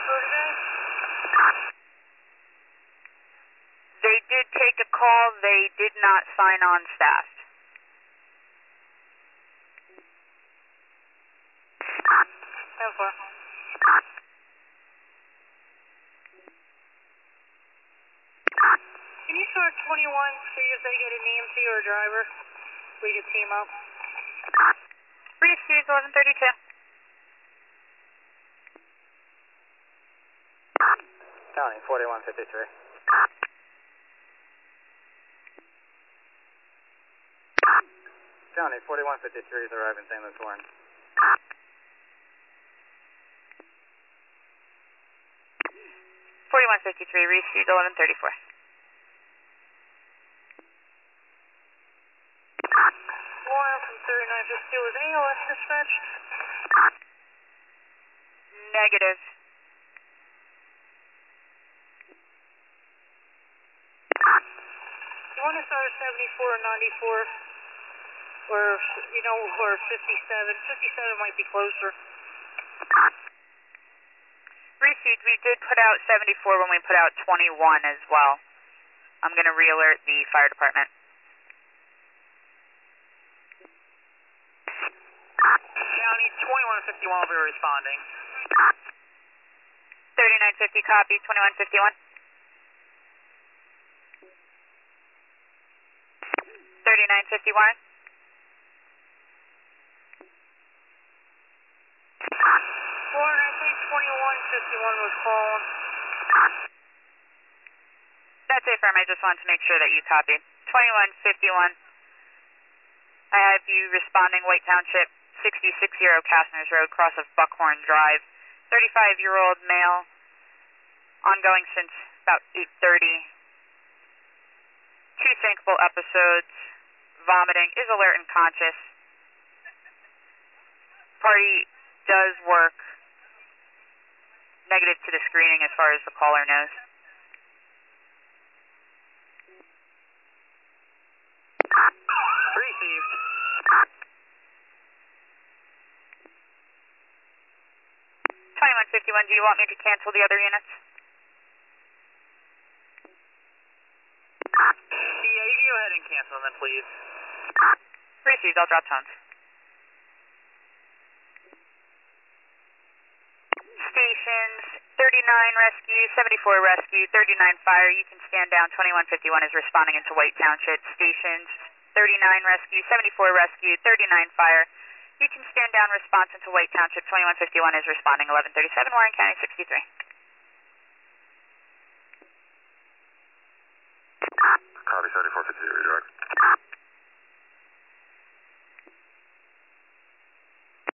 They did take a call. They did not sign on staff. Can you start 21, see if they get an EMT or a driver? We can team up. Receive 1132. County 4153. County 4153 is arriving St. Louis Warren. 4153, received 1134. Warren from 3952, was ALS dispatched? Negative. You want to start 74 or 94? Or, or 57. 57 might be closer. Received, we did put out 74 when we put out 21 as well. I'm going to re-alert the fire department. County 2151 will be responding. 3950 copy, 2151. 3951. Warren, I think 2151 was calling. That's it, firm. I just wanted to make sure that you copied. 2151. I have you responding, White Township, 66 Castners Road, cross of Buckhorn Drive. 35-year-old male, ongoing since about 8:30. 2 syncopal episodes, vomiting, is alert and conscious. Party does work negative to the screening as far as the caller knows. Received. 2151, do you want me to cancel the other units? Yeah, you can go ahead and cancel them, please. Received, I'll drop tones. Stations, 39 rescue, 74 rescue, 39 fire. You can stand down. 2151 is responding into White Township. Stations, 39 rescue, 74 rescue, 39 fire. You can stand down. Response into White Township. 2151 is responding. 1137 Warren County 63. Copy 7450, redirect.